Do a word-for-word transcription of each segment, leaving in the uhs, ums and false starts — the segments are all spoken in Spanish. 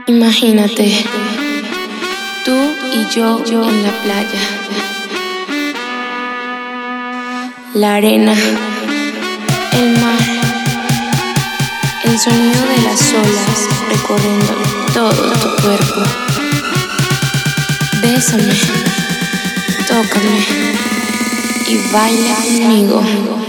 Imagínate, tú y yo en la playa, la arena, el mar, el sonido de las olas recorriendo todo tu cuerpo. Bésame, tócame y baila conmigo.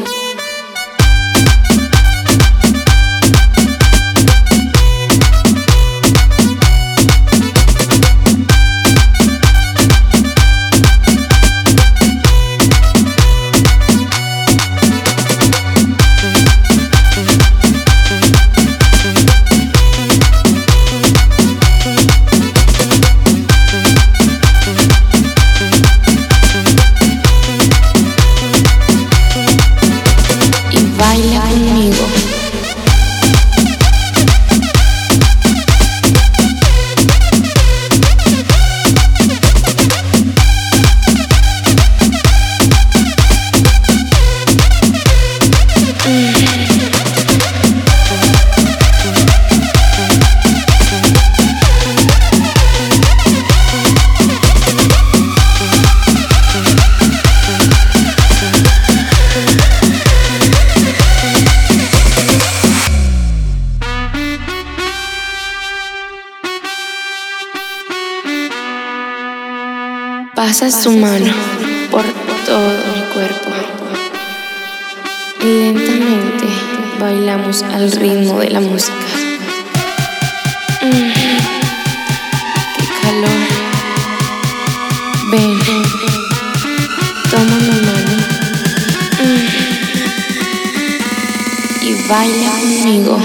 Baila conmigo. Pasas tu mano por todo mi cuerpo y lentamente bailamos al ritmo de la música. Mm, ¡Qué calor! Ven, toma mi mano mm, y baila conmigo.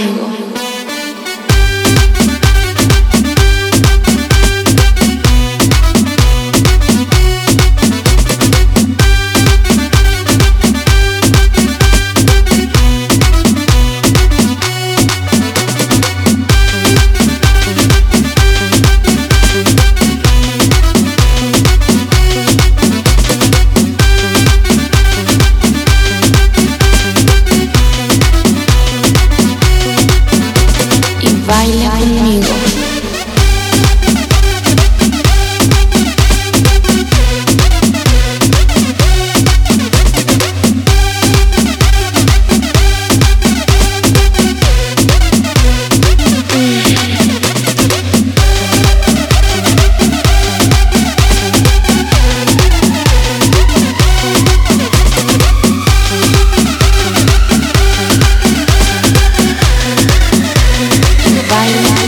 Baila conmigo. Baila